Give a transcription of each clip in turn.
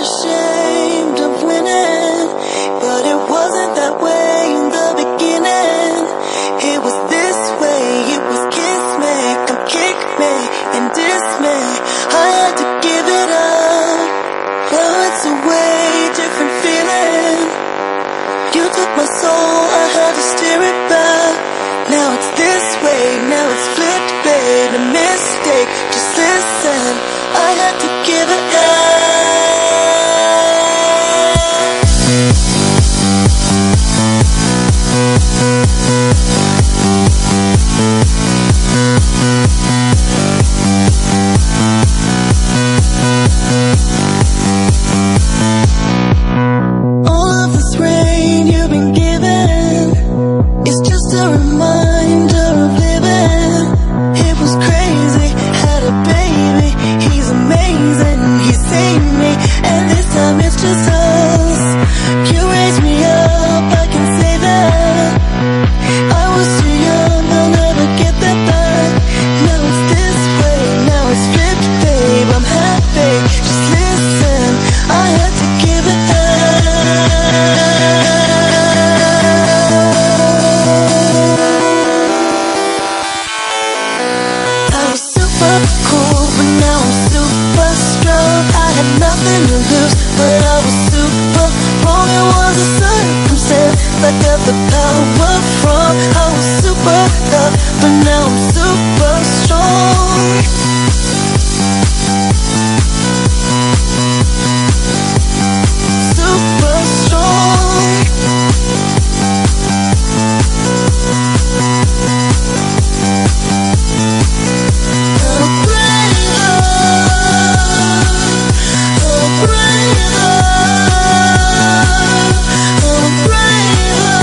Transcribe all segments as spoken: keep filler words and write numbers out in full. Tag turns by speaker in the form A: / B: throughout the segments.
A: ashamed of winning, but it wasn't that way in the beginning. It was this way, it was kiss me, come kick me and diss me. I had to give it up. Now it's a way different feeling. You took my soul, I had to steer it back. Now it's this way, now it's flipped, babe. A mistake, just listen. I had to give it up. All of this rain you've been given is just a reminder of living. It was crazy, had a baby, he's amazing, he saved me, and this time it's just us. You raised me up, I can say that. I was too young, I'll never get that back. Now it's this way, now it's flipped, babe, I'm happy, just listen. I had to give it up. I was super cool, but now I'm super strong. I had nothing to lose, but I was super wrong. It was a circumstance that got the power from. I was super tough, but now I'm super strong. Super strong. I'm braver, I'm braver, I'm braver.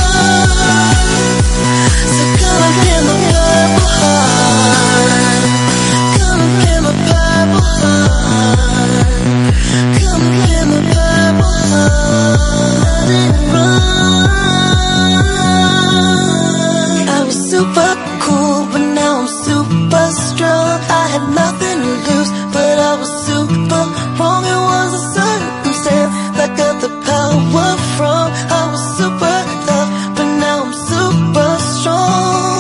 A: So come and get my purple heart, come and get my purple heart, come and get my purple heart. Let it run. I was super cool, but now I'm super strong. I had nothing to lose, but I was super wrong. It was a circumstance that got the power from. I was super tough, but now I'm super strong.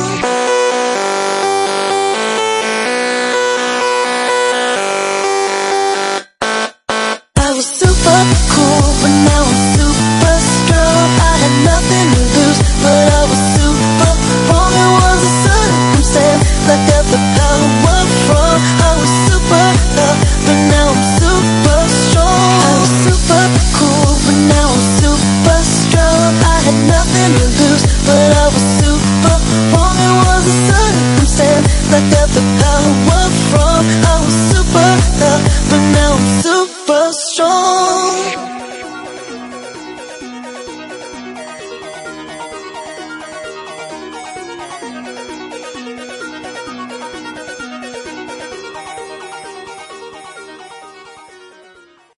A: I was super cool, but now I'm super strong. I had nothing to lose, but I was super wrong. It was a circumstance that got the power from. I was super tough, but now I'm super strong. I was super cool, but now I'm super strong. I had nothing to lose, but I was super wrong. It was a circumstance that got the power from. I